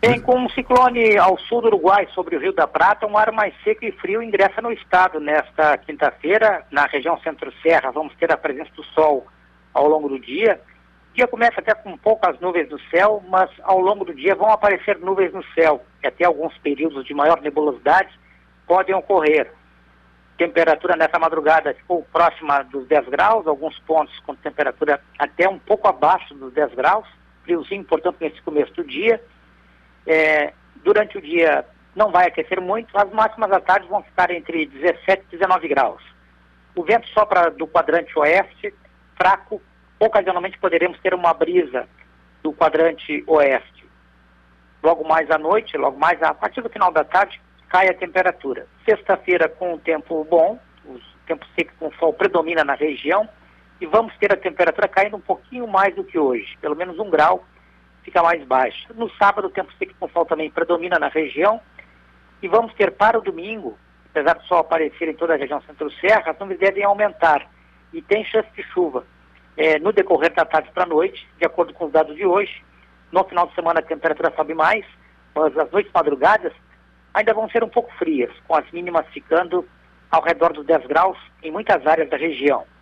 Bem, com um ciclone ao sul do Uruguai, sobre o Rio da Prata, um ar mais seco e frio ingressa no estado nesta quinta-feira. Na região centro-serra vamos ter a presença do sol ao longo do dia. O dia começa até com poucas nuvens no céu, mas ao longo do dia vão aparecer nuvens no céu. E até alguns períodos de maior nebulosidade podem ocorrer. Temperatura nessa madrugada ficou próxima dos 10 graus, alguns pontos com temperatura até um pouco abaixo dos 10 graus. Friozinho, portanto, nesse começo do dia. Durante o dia não vai aquecer muito, as máximas da tarde vão ficar entre 17 e 19 graus. O vento sopra do quadrante oeste, fraco, ocasionalmente poderemos ter uma brisa do quadrante oeste. Logo mais à noite, a partir do final da tarde, cai a temperatura. Sexta-feira com o tempo bom, o tempo seco com sol predomina na região, e vamos ter a temperatura caindo um pouquinho mais do que hoje, pelo menos 1 grau, fica mais baixa. No sábado, o tempo seco com sol também predomina na região, e vamos ter para o domingo, apesar do sol aparecer em toda a região centro-serra, as nuvens devem aumentar, e tem chance de chuva no decorrer da tarde para a noite, de acordo com os dados de hoje. No final de semana a temperatura sobe mais, mas as noites madrugadas ainda vão ser um pouco frias, com as mínimas ficando ao redor dos 10 graus em muitas áreas da região.